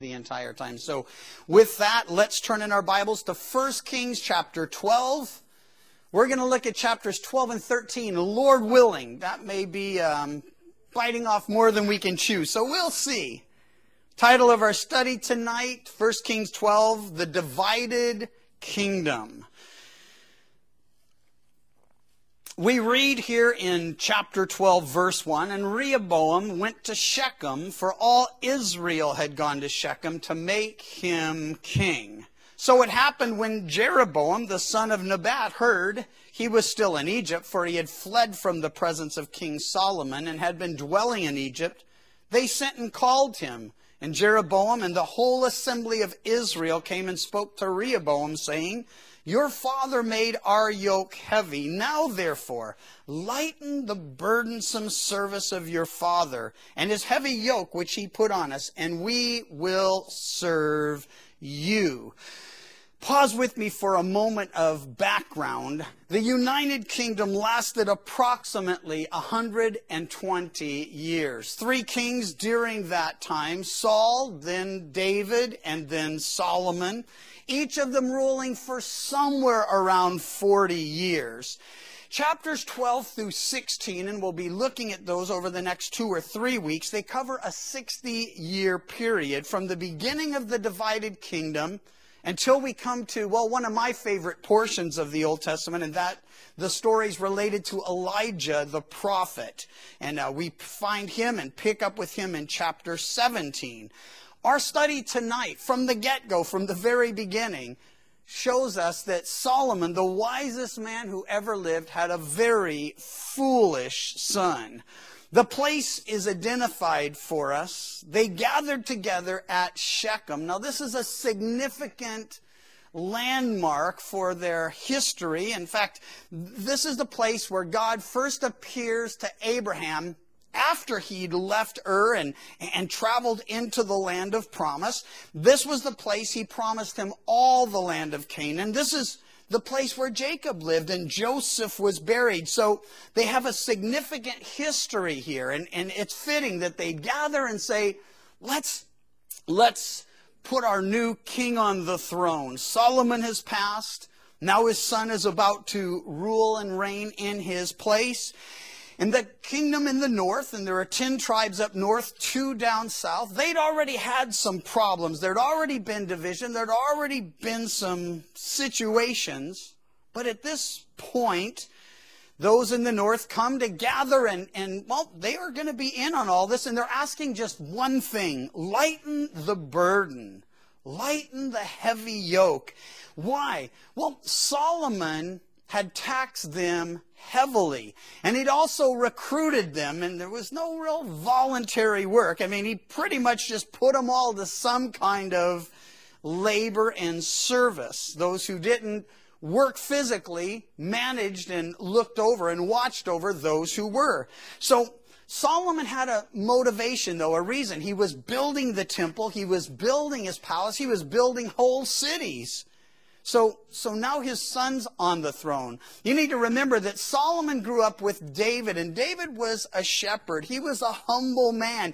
the entire time. So with that, let's turn in our Bibles to 1 Kings chapter 12. We're going to look at chapters 12 and 13, Lord willing. That may be biting off more than we can chew, so we'll see. Title of our study tonight, 1 Kings 12, The Divided Kingdom. We read here in chapter 12, verse 1, and Rehoboam went to Shechem, for all Israel had gone to Shechem to make him king. So it happened when Jeroboam, the son of Nebat, heard he was still in Egypt, for he had fled from the presence of King Solomon and had been dwelling in Egypt, they sent and called him. And Jeroboam and the whole assembly of Israel came and spoke to Rehoboam, saying, Your father made our yoke heavy. Now, therefore, lighten the burdensome service of your father and his heavy yoke which he put on us, and we will serve you. Pause with me for a moment of background. The United Kingdom lasted approximately 120 years. 3 kings during that time, Saul, then David, and then Solomon, each of them ruling for somewhere around 40 years. Chapters 12 through 16, and we'll be looking at those over the next 2 or 3 weeks, they cover a 60-year period from the beginning of the divided kingdom until we come to, well, one of my favorite portions of the Old Testament, and that the stories related to Elijah the prophet. And we find him and pick up with him in chapter 17. Our study tonight, from the get-go, from the very beginning, shows us that Solomon, the wisest man who ever lived, had a very foolish son. The place is identified for us. They gathered together at Shechem. Now, this is a significant landmark for their history. In fact, this is the place where God first appears to Abraham after he'd left Ur and traveled into the land of promise. This was the place he promised him all the land of Canaan. This is the place where Jacob lived and Joseph was buried. So they have a significant history here. And it's fitting that they gather and say, let's put our new king on the throne. Solomon has passed. Now his son is about to rule and reign in his place. And the kingdom in the north, and there are 10 tribes up north, 2 down south, they'd already had some problems. There'd already been division. There'd already been some situations. But at this point, those in the north come to gather and well, they are going to be in on all this. And they're asking just one thing: lighten the burden. Lighten the heavy yoke. Why? Well, Solomon had taxed them heavily. And he'd also recruited them, and there was no real voluntary work. I mean, he pretty much just put them all to some kind of labor and service. Those who didn't work physically managed and looked over and watched over those who were. So Solomon had a motivation, though, a reason. He was building the temple. He was building his palace. He was building whole cities. So now his son's on the throne. You need to remember that Solomon grew up with David, and David was a shepherd. He was a humble man.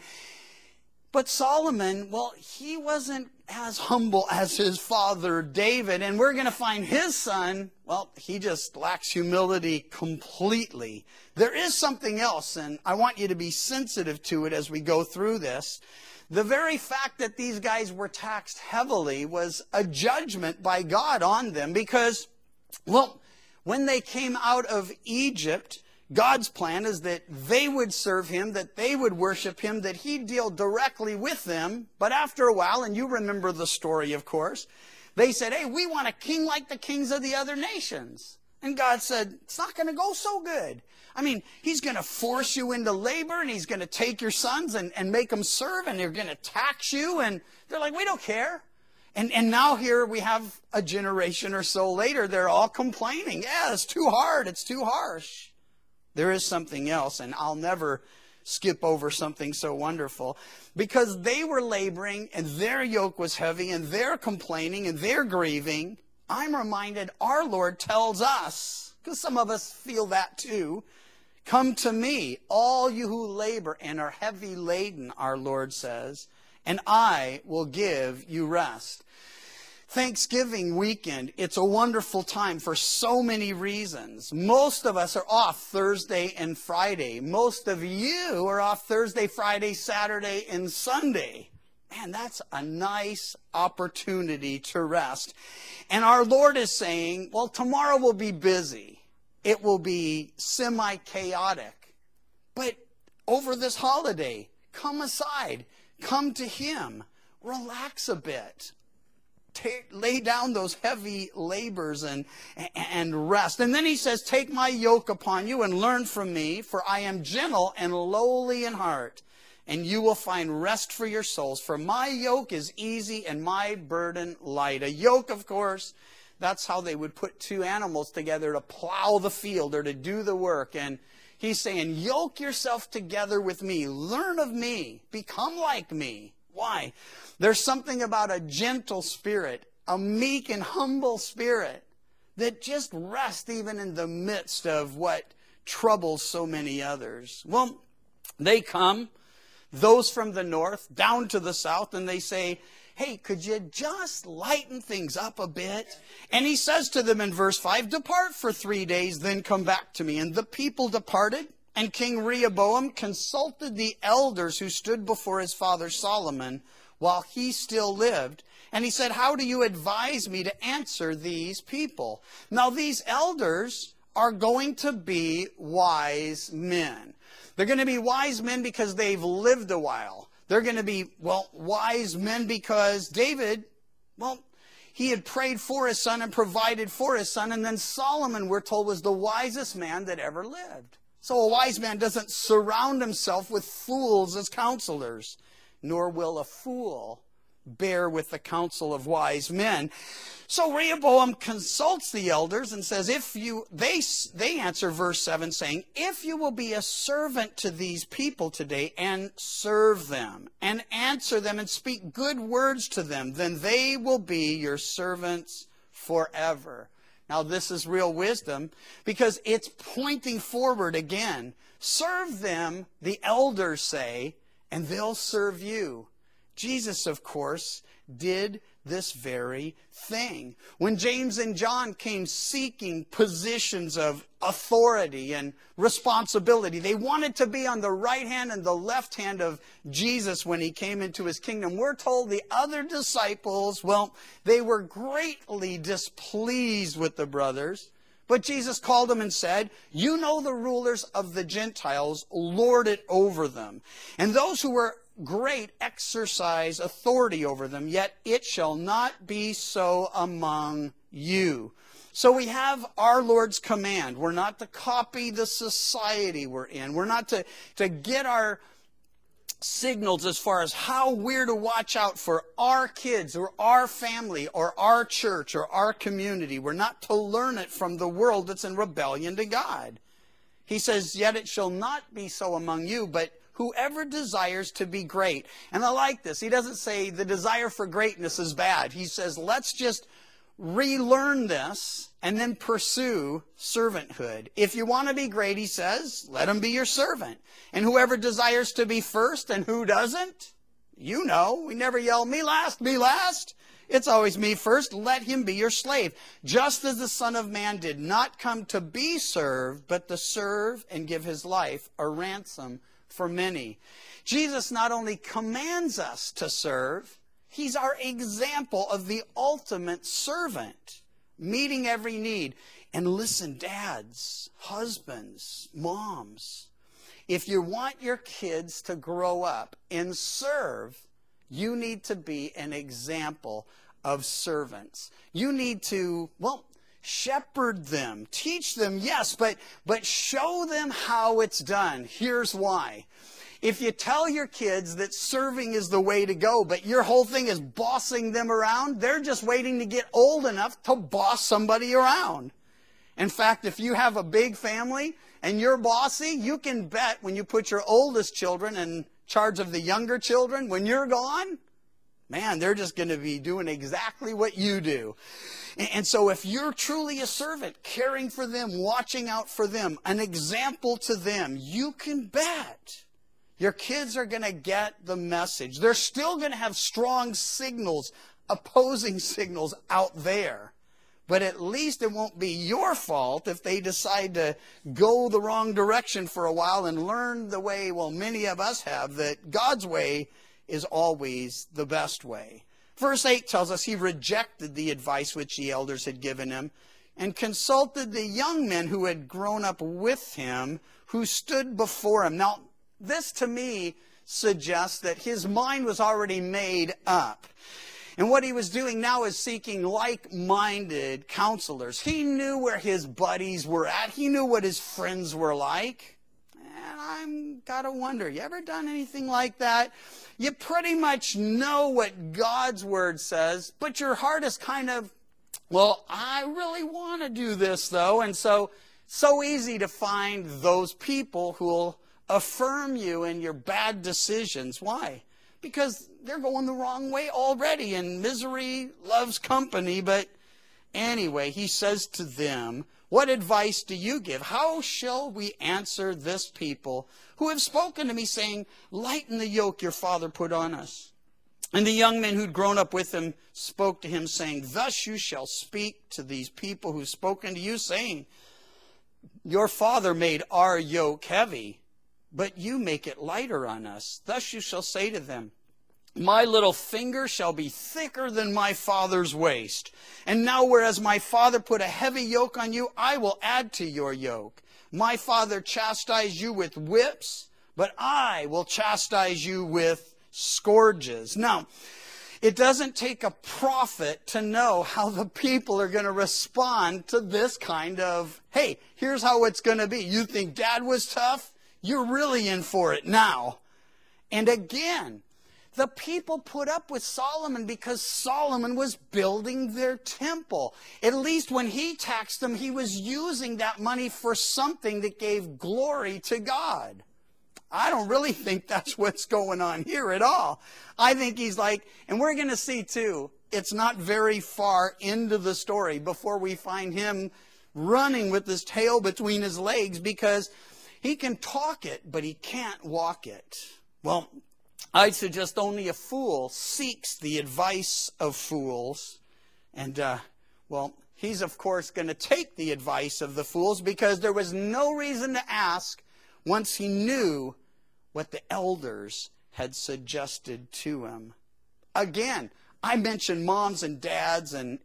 But Solomon, well, he wasn't as humble as his father David, and we're going to find his son, well, he just lacks humility completely. There is something else, and I want you to be sensitive to it as we go through this. The very fact that these guys were taxed heavily was a judgment by God on them because, well, when they came out of Egypt, God's plan is that they would serve him, that they would worship him, that he'd deal directly with them. But after a while, and you remember the story, of course, they said, hey, we want a king like the kings of the other nations. And God said, it's not going to go so good. I mean, he's going to force you into labor, and he's going to take your sons and make them serve, and they're going to tax you. And they're like, we don't care. And now here we have a generation or so later, they're all complaining. Yeah, it's too hard. It's too harsh. There is something else, and I'll never skip over something so wonderful. Because they were laboring, and their yoke was heavy, and they're complaining, and they're grieving. I'm reminded our Lord tells us, because some of us feel that too, come to me, all you who labor and are heavy laden, our Lord says, and I will give you rest. Thanksgiving weekend, it's a wonderful time for so many reasons. Most of us are off Thursday and Friday. Most of you are off Thursday, Friday, Saturday, and Sunday. Man, that's a nice opportunity to rest. And our Lord is saying, well, tomorrow will be busy. It will be semi-chaotic. But over this holiday, come aside. Come to Him. Relax a bit. Lay down those heavy labors and rest. And then He says, take my yoke upon you and learn from me, for I am gentle and lowly in heart, and you will find rest for your souls. For my yoke is easy and my burden light. A yoke, of course, that's how they would put two animals together to plow the field or to do the work. And He's saying, yoke yourself together with me. Learn of me. Become like me. Why? There's something about a gentle spirit, a meek and humble spirit that just rests even in the midst of what troubles so many others. Well, they come, those from the north, down to the south, and they say, hey, could you just lighten things up a bit? And He says to them in verse 5, depart for 3 days, then come back to me. And the people departed. And King Rehoboam consulted the elders who stood before his father Solomon while he still lived. And he said, how do you advise me to answer these people? Now, these elders are going to be wise men. They're going to be wise men because they've lived a while. They're going to be, wise men because David, he had prayed for his son and provided for his son. And then Solomon, we're told, was the wisest man that ever lived. So a wise man doesn't surround himself with fools as counselors, nor will a fool bear with the counsel of wise men. So Rehoboam consults the elders and says, they answer verse 7 saying, if you will be a servant to these people today and serve them and answer them and speak good words to them, then they will be your servants forever. Now, this is real wisdom because it's pointing forward again. Serve them, the elders say, and they'll serve you. Jesus, of course, did this very thing. When James and John came seeking positions of authority and responsibility, they wanted to be on the right hand and the left hand of Jesus when He came into His kingdom. We're told the other disciples, they were greatly displeased with the brothers. But Jesus called them and said, you know the rulers of the Gentiles lord it over them. And those who were great exercise authority over them, yet it shall not be so among you. So we have our Lord's command. We're not to copy the society we're in. We're not to get our signals as far as how we're to watch out for our kids or our family or our church or our community. We're not to learn it from the world that's in rebellion to God. He says, yet it shall not be so among you, but whoever desires to be great. And I like this. He doesn't say the desire for greatness is bad. He says, let's just relearn this and then pursue servanthood. If you want to be great, he says, let him be your servant. And whoever desires to be first, and who doesn't? You know, we never yell, me last, me last. It's always me first. Let him be your slave. Just as the Son of Man did not come to be served, but to serve and give His life a ransom for many. Jesus not only commands us to serve, He's our example of the ultimate servant, meeting every need. And listen, dads, husbands, moms, if you want your kids to grow up and serve, you need to be an example of servants. You need to, shepherd them, teach them, yes, but show them how it's done. Here's why. If you tell your kids that serving is the way to go, but your whole thing is bossing them around, they're just waiting to get old enough to boss somebody around. In fact, if you have a big family and you're bossy, you can bet when you put your oldest children in charge of the younger children, when you're gone, man, they're just going to be doing exactly what you do. And so if you're truly a servant, caring for them, watching out for them, an example to them, you can bet Your kids are going to get the message. They're still going to have strong signals, opposing signals out there. But at least it won't be your fault if they decide to go the wrong direction for a while and learn the way, well, many of us have, that God's way is always the best way. Verse 8 tells us he rejected the advice which the elders had given him and consulted the young men who had grown up with him, who stood before him. Now, this to me suggests that his mind was already made up. And what he was doing now is seeking like-minded counselors. He knew where his buddies were at. He knew what his friends were like. And I'm gotta wonder, you ever done anything like that? You pretty much know what God's word says, but your heart is kind of, well, I really want to do this though. And so easy to find those people who will affirm you in your bad decisions. Why? Because they're going the wrong way already, and misery loves company. But anyway, he says to them, what advice do you give? How shall we answer this people who have spoken to me, saying, lighten the yoke your father put on us? And the young men who'd grown up with him spoke to him, saying, thus you shall speak to these people who've spoken to you, saying, your father made our yoke heavy, but you make it lighter on us. Thus you shall say to them, my little finger shall be thicker than my father's waist. And now whereas my father put a heavy yoke on you, I will add to your yoke. My father chastised you with whips, but I will chastise you with scourges. Now, it doesn't take a prophet to know how the people are going to respond to this kind of, hey, here's how it's going to be. You think Dad was tough? You're really in for it now. And again, the people put up with Solomon because Solomon was building their temple. At least when he taxed them, he was using that money for something that gave glory to God. I don't really think that's what's going on here at all. I think he's like, and we're going to see too, it's not very far into the story before we find him running with his tail between his legs, because he can talk it, but he can't walk it. Well, I'd suggest only a fool seeks the advice of fools. And, he's of course going to take the advice of the fools, because there was no reason to ask once he knew what the elders had suggested to him. Again, I mentioned moms and dads and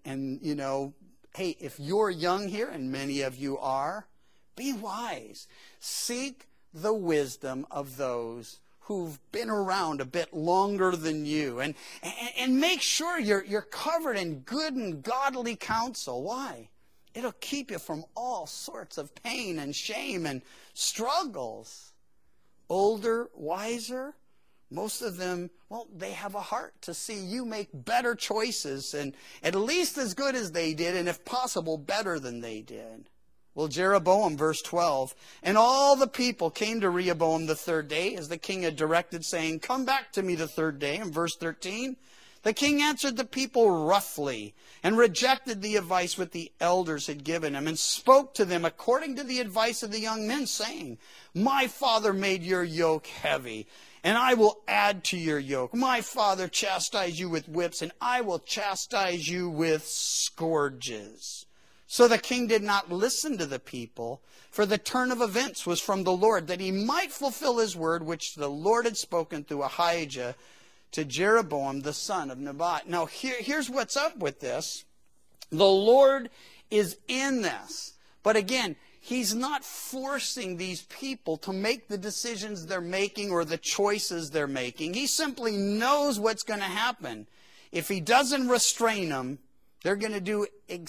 hey, if you're young here, and many of you are, be wise. Seek the wisdom of those who've been around a bit longer than you, and make sure you're covered in good and godly counsel. Why? It'll keep you from all sorts of pain and shame and struggles. Older, wiser, most of them, they have a heart to see you make better choices, and at least as good as they did, and if possible, better than they did. Well, Jeroboam, verse 12, and all the people came to Rehoboam the third day, as the king had directed, saying, come back to me the third day. And verse 13, the king answered the people roughly, and rejected the advice which the elders had given him, and spoke to them according to the advice of the young men, saying, my father made your yoke heavy, and I will add to your yoke. My father chastised you with whips, and I will chastise you with scourges. So the king did not listen to the people, for the turn of events was from the Lord, that he might fulfill his word, which the Lord had spoken through Ahijah to Jeroboam, the son of Nebat. Now, here's what's up with this. The Lord is in this. But again, he's not forcing these people to make the decisions they're making or the choices they're making. He simply knows what's going to happen. If he doesn't restrain them, they're going to do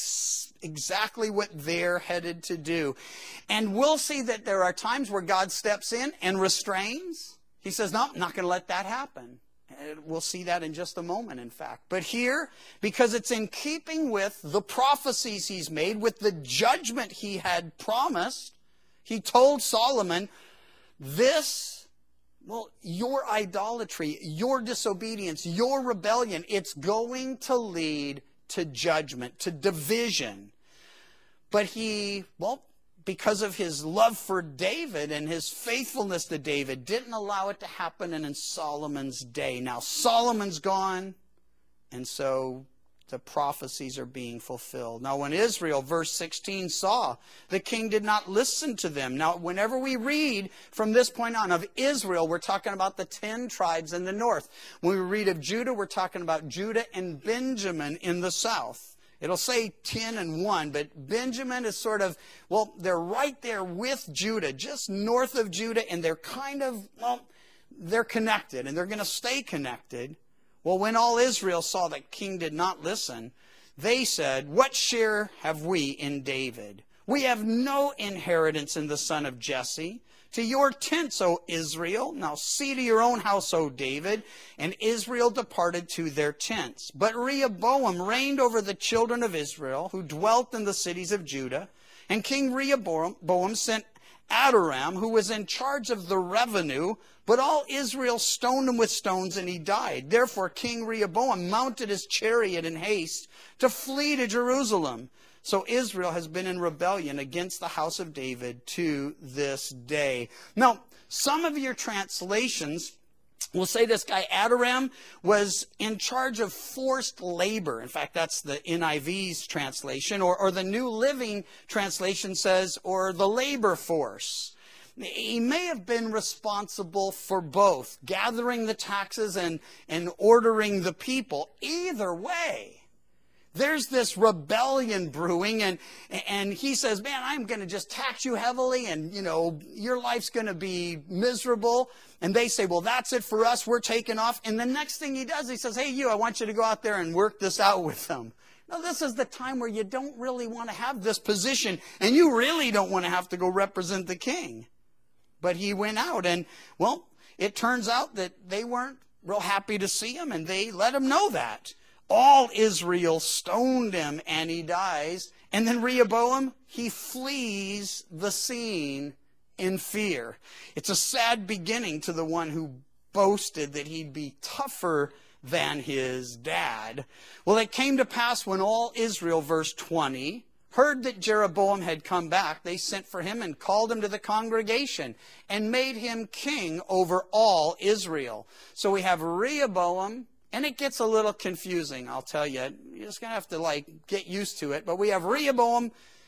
exactly what they're headed to do. And we'll see that there are times where God steps in and restrains. He says, no, I'm not going to let that happen. And we'll see that in just a moment, in fact. But here, because it's in keeping with the prophecies he's made, with the judgment he had promised, he told Solomon, your idolatry, your disobedience, your rebellion, it's going to lead to judgment, to division. But he, because of his love for David and his faithfulness to David, didn't allow it to happen in Solomon's day. Now, Solomon's gone, and so the prophecies are being fulfilled. Now, when Israel, verse 16, saw the king did not listen to them. Now, whenever we read from this point on of Israel, we're talking about the 10 tribes in the north. When we read of Judah, we're talking about Judah and Benjamin in the south. It'll say 10 and 1, but Benjamin is sort of, well, they're right there with Judah, just north of Judah, and they're kind of, well, they're connected, and they're going to stay connected. Well, when all Israel saw that king did not listen, they said, what share have we in David? We have no inheritance in the son of Jesse. To your tents, O Israel. Now see to your own house, O David. And Israel departed to their tents. But Rehoboam reigned over the children of Israel, who dwelt in the cities of Judah. And King Rehoboam sent Adoram, who was in charge of the revenue. But all Israel stoned him with stones, and he died. Therefore King Rehoboam mounted his chariot in haste to flee to Jerusalem. So Israel has been in rebellion against the house of David to this day. Now, some of your translations will say this guy Adoram was in charge of forced labor. In fact, that's the NIV's translation. Or the New Living Translation says, or the labor force. He may have been responsible for both, gathering the taxes and ordering the people. Either way, there's this rebellion brewing, and he says, man, I'm going to just tax you heavily, and, your life's going to be miserable. And they say, well, that's it for us. We're taking off. And the next thing he does, he says, hey, I want you to go out there and work this out with them. Now, this is the time where you don't really want to have this position, and you really don't want to have to go represent the king. But he went out, and, well, it turns out that they weren't real happy to see him, and they let him know that. All Israel stoned him, and he dies. And then Rehoboam, he flees the scene in fear. It's a sad beginning to the one who boasted that he'd be tougher than his dad. Well, it came to pass when all Israel, verse 20, heard that Jeroboam had come back, they sent for him and called him to the congregation and made him king over all Israel. So we have Rehoboam. And it gets a little confusing, I'll tell you. You're just going to have to get used to it. But we have Rehoboam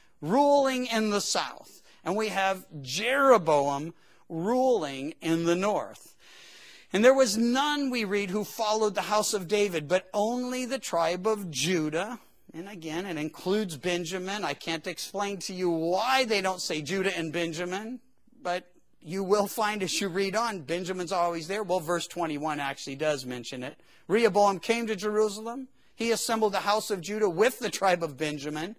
ruling in the south. And we have Jeroboam ruling in the north. And there was none, we read, who followed the house of David, but only the tribe of Judah. And again, it includes Benjamin. I can't explain to you why they don't say Judah and Benjamin, but you will find as you read on, Benjamin's always there. Well, verse 21 actually does mention it. Rehoboam came to Jerusalem. He assembled the house of Judah with the tribe of Benjamin,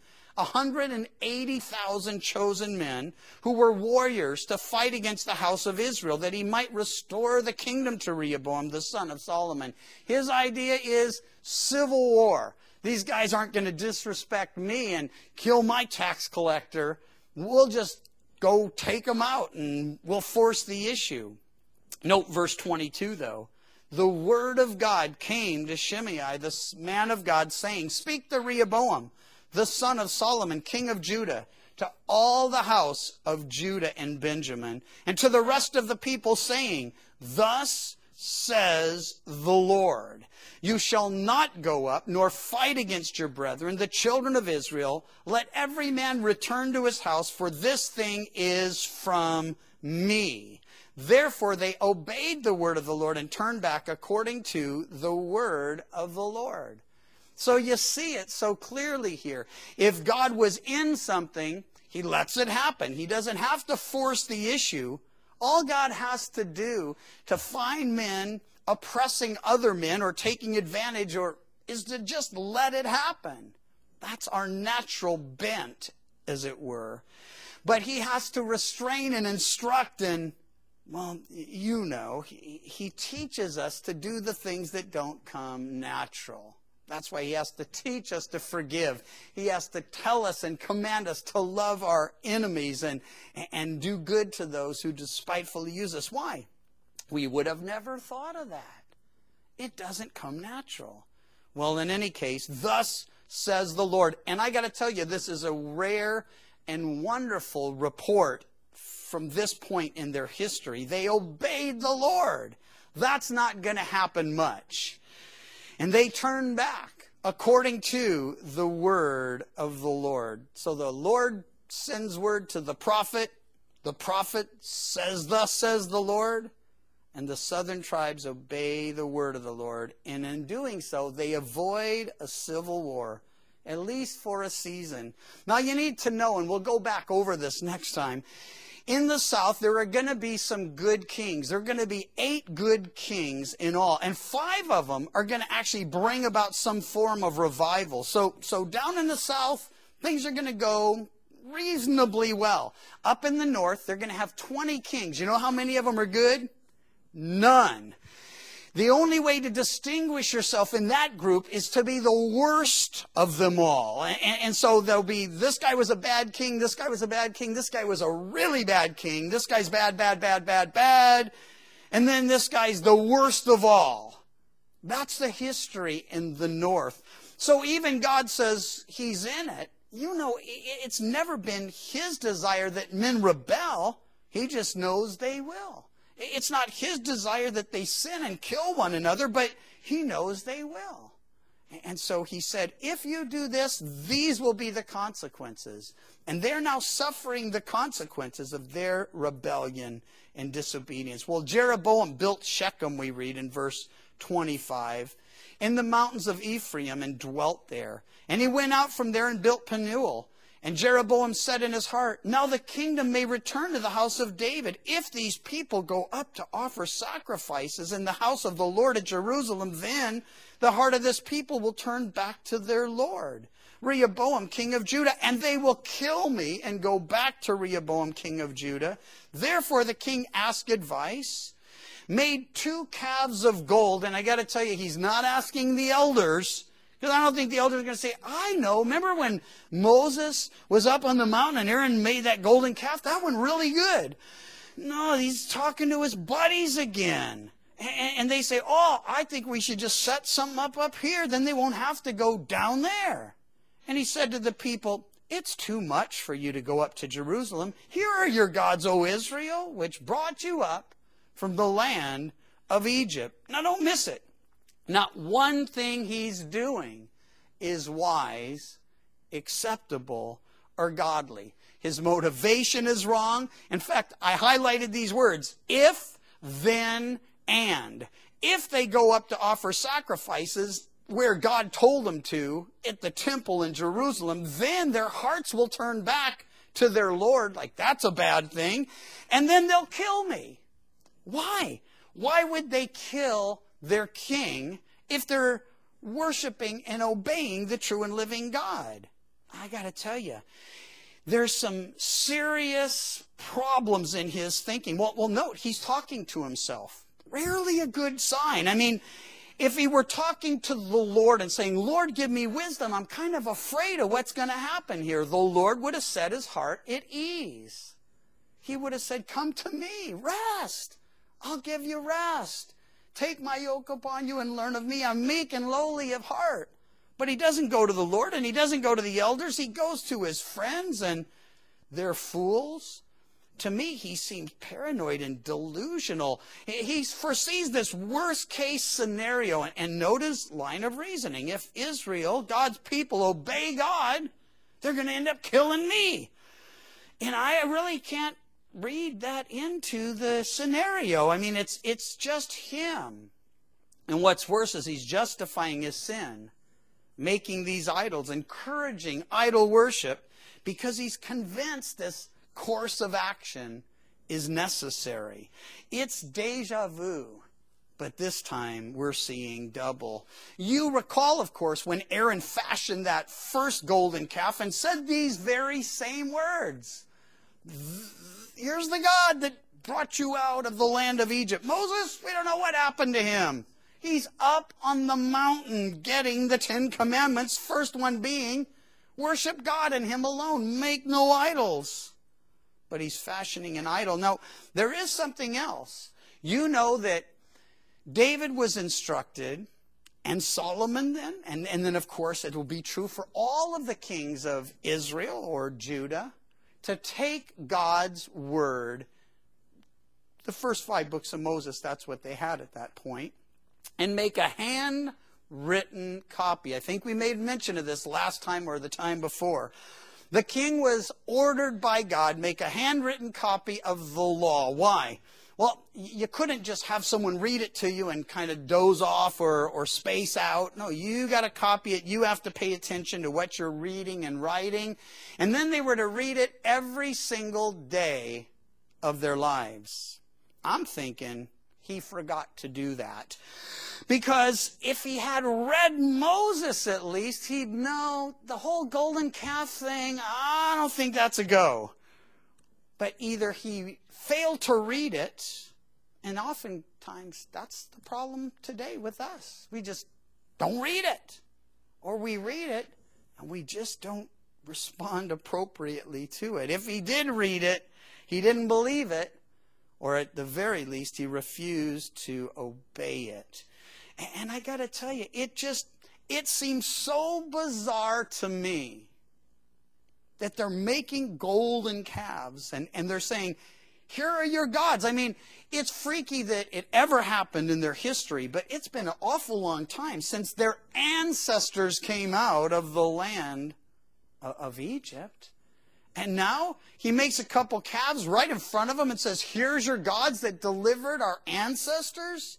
180,000 chosen men who were warriors to fight against the house of Israel, that he might restore the kingdom to Rehoboam, the son of Solomon. His idea is civil war. These guys aren't going to disrespect me and kill my tax collector. We'll just go take them out and we'll force the issue. Note verse 22, though. The word of God came to Shimei, the man of God, saying, speak to Rehoboam, the son of Solomon, king of Judah, to all the house of Judah and Benjamin, and to the rest of the people, saying, thus says the Lord, you shall not go up nor fight against your brethren, the children of Israel. Let every man return to his house, for this thing is from me. Therefore they obeyed the word of the Lord and turned back according to the word of the Lord. So you see it so clearly here. If God was in something, he lets it happen. He doesn't have to force the issue. All God has to do to find men oppressing other men or taking advantage is to just let it happen. That's our natural bent, as it were. But he has to restrain and instruct and, well, he teaches us to do the things that don't come natural. That's why he has to teach us to forgive. He has to tell us and command us to love our enemies and do good to those who despitefully use us. Why? We would have never thought of that. It doesn't come natural. Well, in any case, thus says the Lord. And I got to tell you, this is a rare and wonderful report from this point in their history. They obeyed the Lord. That's not going to happen much. And they turned back according to the word of the Lord. So the Lord sends word to the prophet. The prophet says, "Thus says the Lord." And the southern tribes obey the word of the Lord. And in doing so, they avoid a civil war, at least for a season. Now you need to know, and we'll go back over this next time, in the south there are going to be some good kings. There are going to be 8 good kings in all. And 5 of them are going to actually bring about some form of revival. So down in the south, things are going to go reasonably well. Up in the north, they're going to have 20 kings. You know how many of them are good? None. The only way to distinguish yourself in that group is to be the worst of them all. And so there'll be, this guy was a bad king, this guy was a bad king, this guy was a really bad king, this guy's bad, bad, bad, bad, bad, and then this guy's the worst of all. That's the history in the north. So even God says he's in it. You know, it's never been his desire that men rebel. He just knows they will. It's not his desire that they sin and kill one another, but he knows they will. And so he said, if you do this, these will be the consequences. And they're now suffering the consequences of their rebellion and disobedience. Well, Jeroboam built Shechem, we read in verse 25, in the mountains of Ephraim and dwelt there. And he went out from there and built Penuel. And Jeroboam said in his heart, now the kingdom may return to the house of David if these people go up to offer sacrifices in the house of the Lord at Jerusalem. Then the heart of this people will turn back to their Lord, Rehoboam, king of Judah, and they will kill me and go back to Rehoboam, king of Judah. Therefore the king asked advice, made 2 calves of gold. And I got to tell you, he's not asking the elders, because I don't think the elders are going to say, I know. Remember when Moses was up on the mountain and Aaron made that golden calf? That one really good. No, he's talking to his buddies again. And they say, oh, I think we should just set something up here. Then they won't have to go down there. And he said to the people, it's too much for you to go up to Jerusalem. Here are your gods, O Israel, which brought you up from the land of Egypt. Now don't miss it. Not one thing he's doing is wise, acceptable, or godly. His motivation is wrong. In fact, I highlighted these words, if, then, and. If they go up to offer sacrifices where God told them to at the temple in Jerusalem, then their hearts will turn back to their Lord, like that's a bad thing, and then they'll kill me. Why? Why would they kill their king if they're worshiping and obeying the true and living God? I got to tell you, there's some serious problems in his thinking. Well, note, he's talking to himself. Rarely a good sign. I mean, if he were talking to the Lord and saying, Lord, give me wisdom, I'm kind of afraid of what's going to happen here, the Lord would have set his heart at ease. He would have said, come to me, rest. I'll give you rest. Take my yoke upon you and learn of me. I'm meek and lowly of heart. But he doesn't go to the Lord and he doesn't go to the elders. He goes to his friends and they're fools. To me, he seems paranoid and delusional. He foresees this worst case scenario. And note his line of reasoning. If Israel, God's people, obey God, they're going to end up killing me. And I really can't read that into the scenario. I mean, it's just him. And what's worse is he's justifying his sin, making these idols, encouraging idol worship, because he's convinced this course of action is necessary. It's deja vu, but this time we're seeing double. You recall, of course, when Aaron fashioned that first golden calf and said these very same words. Here's the God that brought you out of the land of Egypt. Moses, we don't know what happened to him. He's up on the mountain getting the 10 Commandments, first one being, worship God and him alone, make no idols. But he's fashioning an idol. Now, there is something else. You know that David was instructed, and Solomon then, and then of course it will be true for all of the kings of Israel or Judah, to take God's word, the first 5 books of Moses, that's what they had at that point, and make a handwritten copy. I think we made mention of this last time or the time before. The king was ordered by God, make a handwritten copy of the law. Why? Well, you couldn't just have someone read it to you and kind of doze off or space out. No, you got to copy it. You have to pay attention to what you're reading and writing. And then they were to read it every single day of their lives. I'm thinking he forgot to do that. Because if he had read Moses at least, he'd know the whole golden calf thing, I don't think that's a go. But either he failed to read it, and oftentimes that's the problem today with us. We just don't read it. Or we read it, and we just don't respond appropriately to it. If he did read it, he didn't believe it, or at the very least, he refused to obey it. And I got to tell you, it seems so bizarre to me that they're making golden calves and they're saying, here are your gods. I mean, it's freaky that it ever happened in their history, but it's been an awful long time since their ancestors came out of the land of Egypt. And now he makes a couple calves right in front of them and says, here's your gods that delivered our ancestors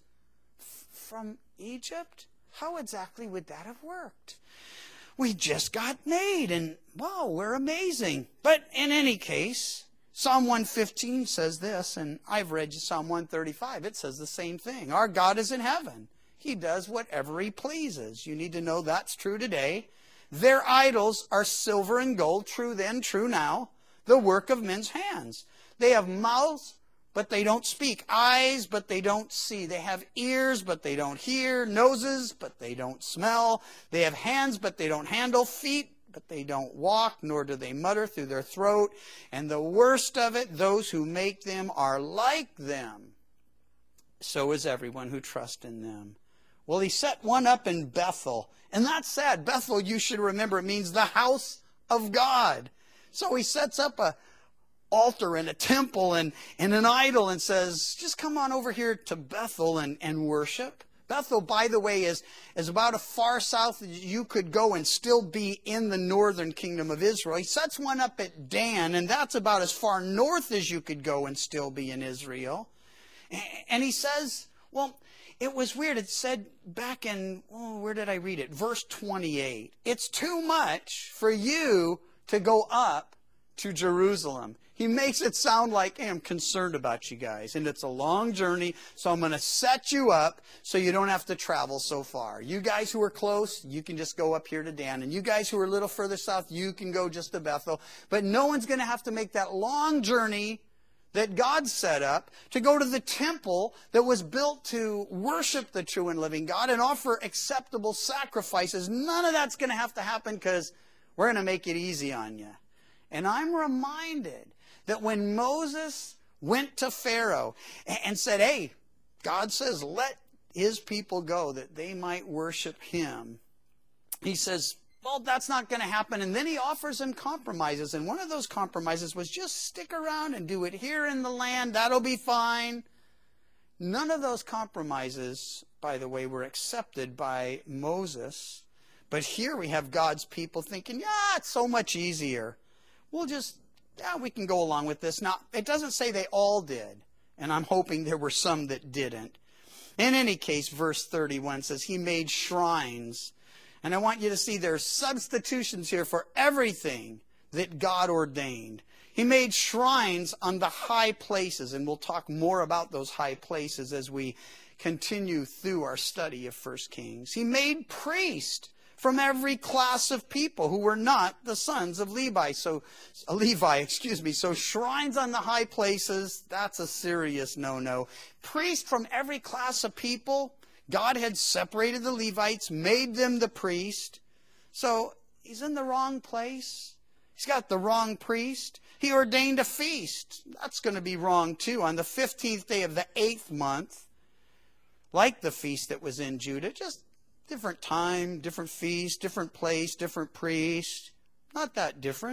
from Egypt? How exactly would that have worked? We just got made, and wow, we're amazing. But in any case, Psalm 115 says this, and I've read Psalm 135. It says the same thing. Our God is in heaven. He does whatever he pleases. You need to know that's true today. Their idols are silver and gold, true then, true now, the work of men's hands. They have mouths, but they don't speak. Eyes, but they don't see. They have ears, but they don't hear. Noses, but they don't smell. They have hands, but they don't handle. Feet, but they don't walk, nor do they mutter through their throat. And the worst of it, those who make them are like them. So is everyone who trusts in them. Well, he set one up in Bethel. And that's sad. Bethel, you should remember, it means the house of God. So he sets up a altar and a temple and an idol and says, just come on over here to Bethel and worship. Bethel, by the way, is about as far south as you could go and still be in the northern kingdom of Israel. He sets one up at Dan, and that's about as far north as you could go and still be in Israel. And he says, well, it was weird. It said back in, where did I read it? Verse 28. It's too much for you to go up to Jerusalem. He makes it sound like, hey, I'm concerned about you guys, and it's a long journey, so I'm going to set you up so you don't have to travel so far. You guys who are close, you can just go up here to Dan, and you guys who are a little further south, you can go just to Bethel. But no one's going to have to make that long journey that God set up to go to the temple that was built to worship the true and living God and offer acceptable sacrifices. None of that's going to have to happen because we're going to make it easy on you. And I'm reminded that when Moses went to Pharaoh and said, hey, God says, let his people go that they might worship him. He says, well, that's not going to happen. And then he offers him compromises. And one of those compromises was just stick around and do it here in the land. That'll be fine. None of those compromises, by the way, were accepted by Moses. But here we have God's people thinking, yeah, it's so much easier. We can go along with this. Now, it doesn't say they all did, and I'm hoping there were some that didn't. In any case, verse 31 says, he made shrines. And I want you to see there's substitutions here for everything that God ordained. He made shrines on the high places, and we'll talk more about those high places as we continue through our study of 1 Kings. He made priests from every class of people who were not the sons of Levi. So shrines on the high places, that's a serious no-no. Priests from every class of people. God had separated the Levites, made them the priest. So he's in the wrong place. He's got the wrong priest. He ordained a feast. That's going to be wrong too. On the 15th day of the 8th month, like the feast that was in Judah, just different time, different feast, different place, different priest. Not that different.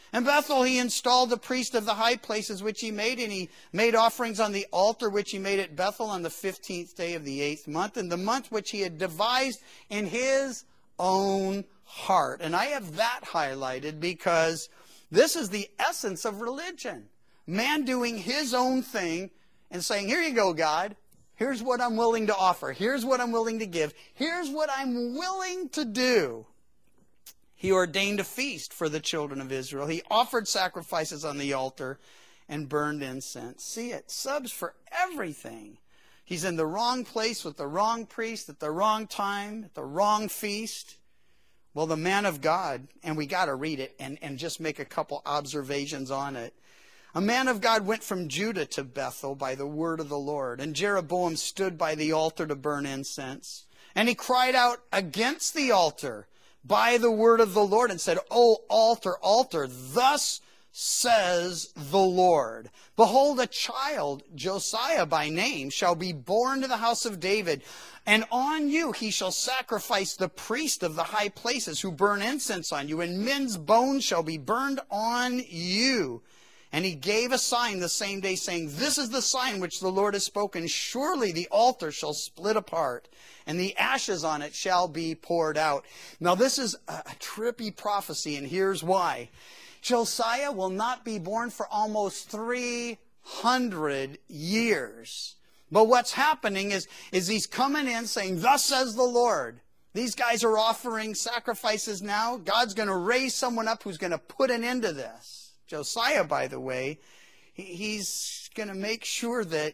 In Bethel he installed the priest of the high places which he made, and he made offerings on the altar which he made at Bethel on the 15th day of the 8th month, in the month which he had devised in his own heart. And I have that highlighted because this is the essence of religion. Man doing his own thing and saying, here you go, God. Here's what I'm willing to offer. Here's what I'm willing to give. Here's what I'm willing to do. He ordained a feast for the children of Israel. He offered sacrifices on the altar and burned incense. See it, subs for everything. He's in the wrong place with the wrong priest at the wrong time, at the wrong feast. Well, the man of God, and we got to read it and just make a couple observations on it. A man of God went from Judah to Bethel by the word of the Lord, and Jeroboam stood by the altar to burn incense. And he cried out against the altar by the word of the Lord and said, O altar, altar, thus says the Lord. Behold, a child, Josiah by name, shall be born to the house of David, and on you he shall sacrifice the priest of the high places who burn incense on you, and men's bones shall be burned on you. And he gave a sign the same day, saying, this is the sign which the Lord has spoken. Surely the altar shall split apart, and the ashes on it shall be poured out. Now this is a trippy prophecy, and here's why. Josiah will not be born for almost 300 years. But what's happening is he's coming in saying, thus says the Lord. These guys are offering sacrifices now. God's going to raise someone up who's going to put an end to this. Josiah, by the way, he's going to make sure that,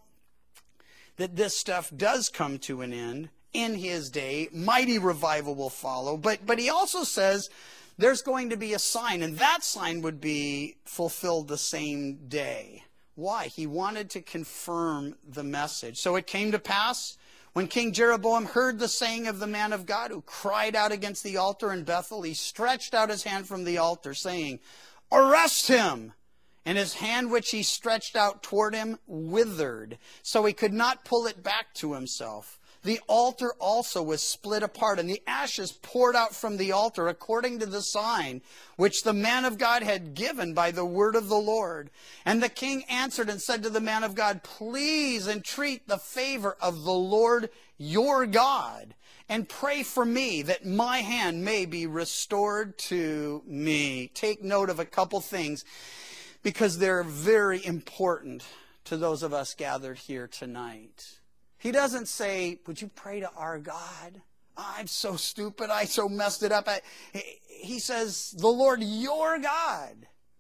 that this stuff does come to an end in his day. Mighty revival will follow. But he also says there's going to be a sign, and that sign would be fulfilled the same day. Why? He wanted to confirm the message. So it came to pass, when King Jeroboam heard the saying of the man of God who cried out against the altar in Bethel, he stretched out his hand from the altar, saying, arrest him! And his hand which he stretched out toward him withered, so he could not pull it back to himself. The altar also was split apart, and the ashes poured out from the altar according to the sign which the man of God had given by the word of the Lord. And the king answered and said to the man of God, please entreat the favor of the Lord your God, and pray for me that my hand may be restored to me. Take note of a couple things, because they're very important to those of us gathered here tonight. He doesn't say, would you pray to our God? Oh, I'm so stupid. I so messed it up. He says, the Lord your God.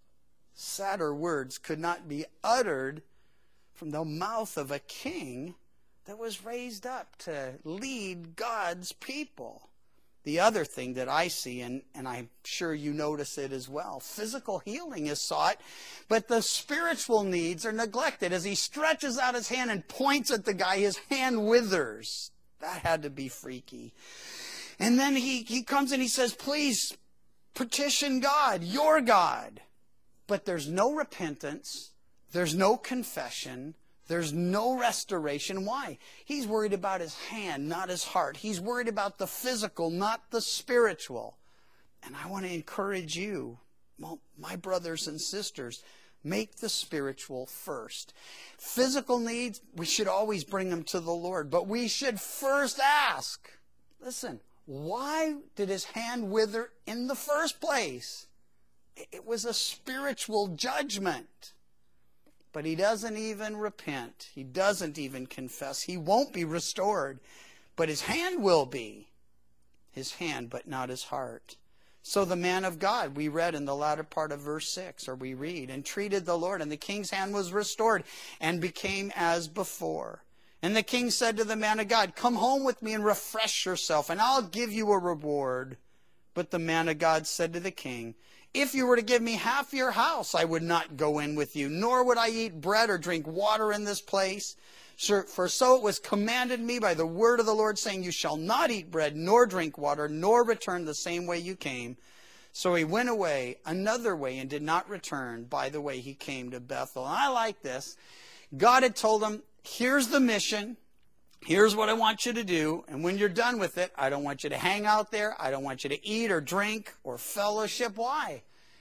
Sadder words could not be uttered from the mouth of a king that was raised up to lead God's people. The other thing that I see, and I'm sure you notice it as well, physical healing is sought, but the spiritual needs are neglected. As he stretches out his hand and points at the guy, his hand withers. That had to be freaky. And then he comes and he says, please petition God, your God. But there's no repentance. There's no confession. There's no restoration. Why? He's worried about his hand, not his heart. He's worried about the physical, not the spiritual. And I want to encourage you, my brothers and sisters, make the spiritual first. Physical needs, we should always bring them to the Lord. But we should first ask, listen, why did his hand wither in the first place? It was a spiritual judgment. But he doesn't even repent. He doesn't even confess. He won't be restored. But his hand will be. His hand, but not his heart. So the man of God, we read in the latter part of verse 6, or we read, entreated the Lord, and the king's hand was restored and became as before. And the king said to the man of God, come home with me and refresh yourself, and I'll give you a reward. But the man of God said to the king, if you were to give me half your house, I would not go in with you, nor would I eat bread or drink water in this place. For so it was commanded me by the word of the Lord, saying, you shall not eat bread, nor drink water, nor return the same way you came. So he went away another way and did not return by the way he came to Bethel. And I like this. God had told him, here's the mission. Here's what I want you to do. And when you're done with it, I don't want you to hang out there. I don't want you to eat or drink or fellowship. Why?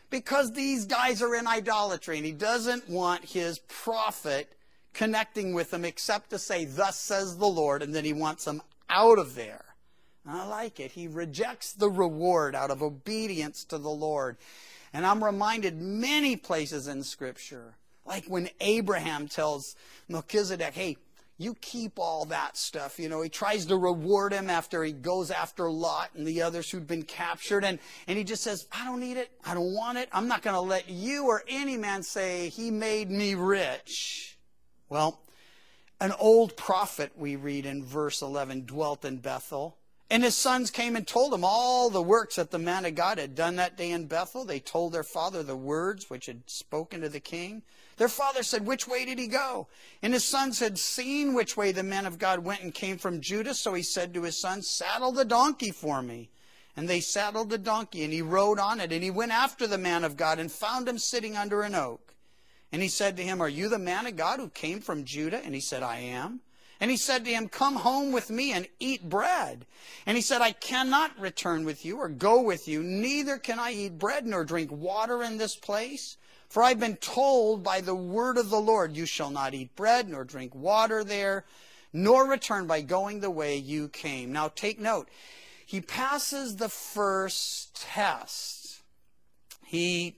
Because these guys are in idolatry, and he doesn't want his prophet connecting with them except to say, thus says the Lord, and then he wants them out of there. I like it. He rejects the reward out of obedience to the Lord. And I'm reminded many places in Scripture, like when Abraham tells Melchizedek, hey, you keep all that stuff. You know, he tries to reward him after he goes after Lot and the others who'd been captured. And he just says, I don't need it. I don't want it. I'm not going to let you or any man say he made me rich. Well, an old prophet, we read in verse 11, dwelt in Bethel. And his sons came and told him all the works that the man of God had done that day in Bethel. They told their father the words which had spoken to the king. Their father said, which way did he go? And his sons had seen which way the man of God went and came from Judah. So he said to his sons, saddle the donkey for me. And they saddled the donkey, and he rode on it. And he went after the man of God and found him sitting under an oak. And he said to him, are you the man of God who came from Judah? And he said, I am. And he said to him, come home with me and eat bread. And he said, I cannot return with you or go with you. Neither can I eat bread nor drink water in this place. For I've been told by the word of the Lord, you shall not eat bread nor drink water there, nor return by going the way you came. Now take note. He passes the first test. He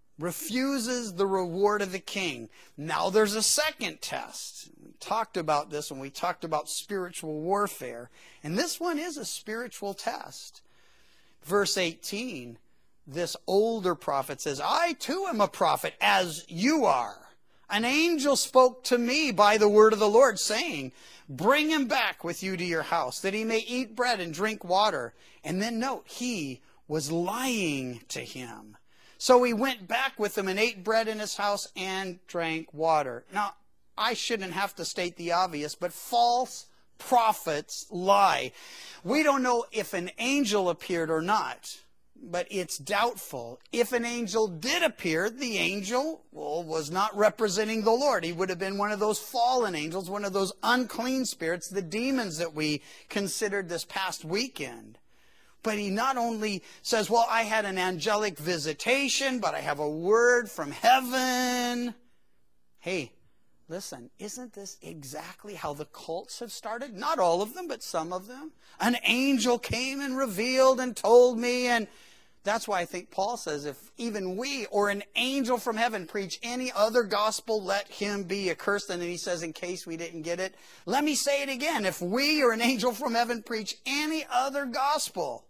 refuses the reward of the king. Now there's a second test. We talked about this when we talked about spiritual warfare. And this one is a spiritual test. Verse 18, this older prophet says, I too am a prophet, as you are. An angel spoke to me by the word of the Lord, saying, bring him back with you to your house, that he may eat bread and drink water. And then note, he was lying to him. So he went back with him and ate bread in his house and drank water. Now, I shouldn't have to state the obvious, but false prophets lie. We don't know if an angel appeared or not, but it's doubtful. If an angel did appear, the angel, was not representing the Lord. He would have been one of those fallen angels, one of those unclean spirits, the demons that we considered this past weekend. But he not only says, well, I had an angelic visitation, but I have a word from heaven. Hey, listen, isn't this exactly how the cults have started? Not all of them, but some of them. An angel came and revealed and told me, and that's why I think Paul says, if even we or an angel from heaven preach any other gospel, let him be accursed. And then he says, in case we didn't get it, let me say it again. If we or an angel from heaven preach any other gospel,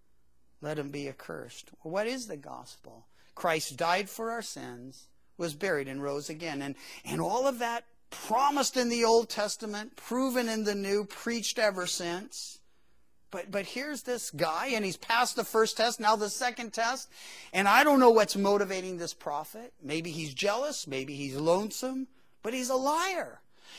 let him be accursed. Well, what is the gospel? Christ died for our sins, was buried, and rose again. And all of that promised in the Old Testament, proven in the New, preached ever since. But here's this guy, and he's passed the first test, now the second test. And I don't know what's motivating this prophet. Maybe he's jealous, maybe he's lonesome, but he's a liar.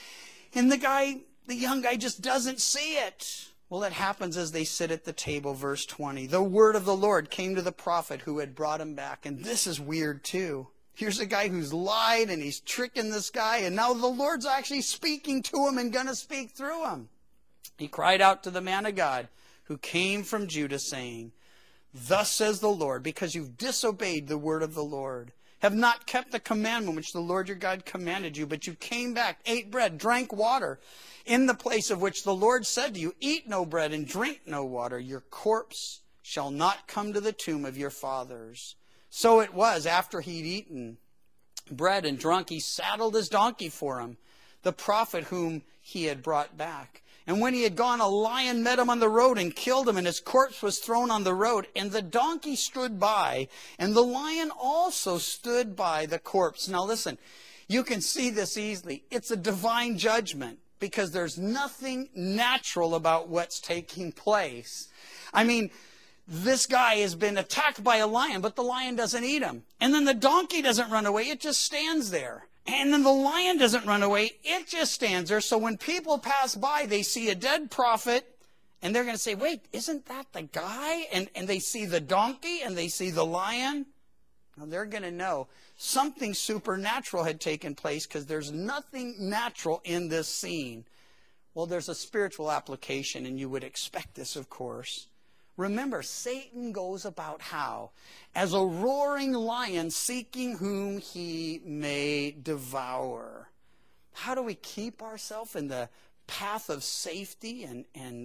And the young guy just doesn't see it. Well, it happens as they sit at the table, verse 20. The word of the Lord came to the prophet who had brought him back. And this is weird too. Here's a guy who's lied and he's tricking this guy. And now the Lord's actually speaking to him and going to speak through him. He cried out to the man of God who came from Judah, saying, thus says the Lord, because you've disobeyed the word of the Lord, have not kept the commandment which the Lord your God commanded you, but you came back, ate bread, drank water, in the place of which the Lord said to you, eat no bread and drink no water. Your corpse shall not come to the tomb of your fathers. So it was, after he'd eaten bread and drunk, he saddled his donkey for him, the prophet whom he had brought back. And when he had gone, a lion met him on the road and killed him, and his corpse was thrown on the road. And the donkey stood by, and the lion also stood by the corpse. Now listen, you can see this easily. It's a divine judgment, because there's nothing natural about what's taking place. I mean, this guy has been attacked by a lion, but the lion doesn't eat him. And then the donkey doesn't run away, it just stands there. And then the lion doesn't run away, it just stands there. So when people pass by, they see a dead prophet, and they're going to say, wait, isn't that the guy? And they see the donkey, and they see the lion. Now they're going to know something supernatural had taken place, because there's nothing natural in this scene. Well, there's a spiritual application, and you would expect this, of course. Remember, Satan goes about how? As a roaring lion seeking whom he may devour. How do we keep ourselves in the path of safety and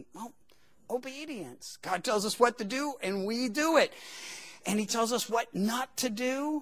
obedience? God tells us what to do, and we do it. And he tells us what not to do.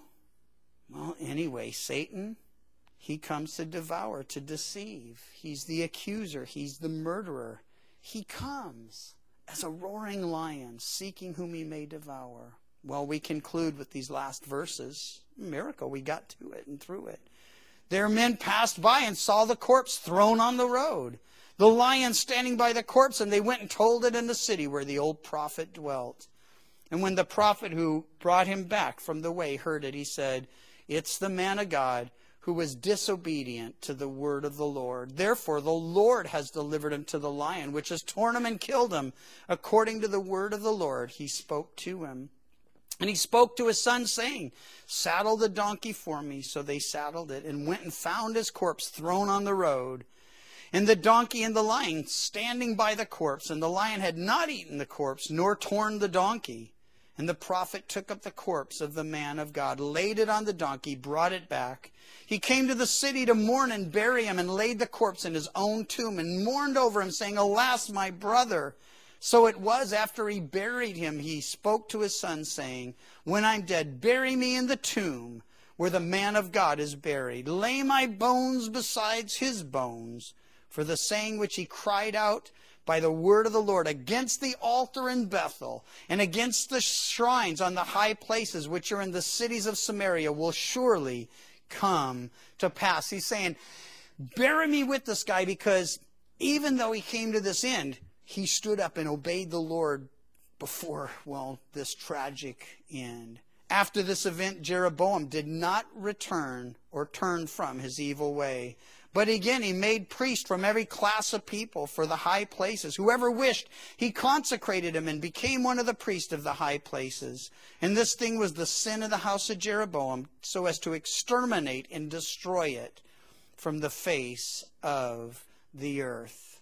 Well, anyway, Satan, he comes to devour, to deceive. He's the accuser. He's the murderer. He comes as a roaring lion, seeking whom he may devour. Well, we conclude with these last verses. Miracle, we got to it and through it. Their men passed by and saw the corpse thrown on the road, the lion standing by the corpse, and they went and told it in the city where the old prophet dwelt. And when the prophet who brought him back from the way heard it, he said, "It's the man of God who was disobedient to the word of the Lord. Therefore the Lord has delivered him to the lion, which has torn him and killed him. According to the word of the Lord, he spoke to him." And he spoke to his son, saying, "Saddle the donkey for me." So they saddled it and went and found his corpse thrown on the road, and the donkey and the lion standing by the corpse. And the lion had not eaten the corpse, nor torn the donkey. And the prophet took up the corpse of the man of God, laid it on the donkey, brought it back. He came to the city to mourn and bury him, and laid the corpse in his own tomb, and mourned over him, saying, "Alas, my brother." So it was, after he buried him, he spoke to his son, saying, "When I'm dead, bury me in the tomb where the man of God is buried. Lay my bones beside his bones." For the saying which he cried out by the word of the Lord against the altar in Bethel, and against the shrines on the high places which are in the cities of Samaria, will surely come to pass. He's saying, bury me with this guy, because even though he came to this end, he stood up and obeyed the Lord before, this tragic end. After this event, Jeroboam did not return or turn from his evil way. But again, he made priests from every class of people for the high places. Whoever wished, he consecrated him and became one of the priests of the high places. And this thing was the sin of the house of Jeroboam, so as to exterminate and destroy it from the face of the earth.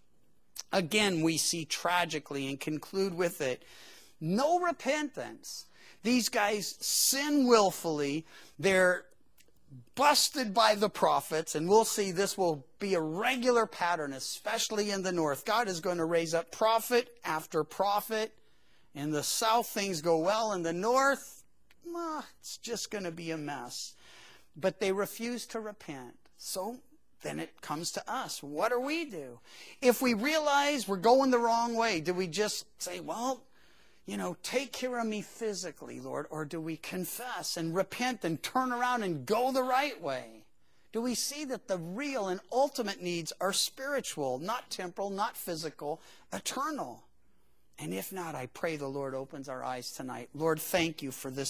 Again, we see tragically, and conclude with it, no repentance. These guys sin willfully. They're busted by the prophets, and we'll see this will be a regular pattern, especially in the north. God is going to raise up prophet after prophet. In the south, things go well. In the north, it's just going to be a mess. But they refuse to repent. So then it comes to us. What do we do? If we realize we're going the wrong way, do we just say, take care of me physically, Lord? Or do we confess and repent and turn around and go the right way? Do we see that the real and ultimate needs are spiritual, not temporal, not physical, eternal? And if not, I pray the Lord opens our eyes tonight. Lord, thank you for this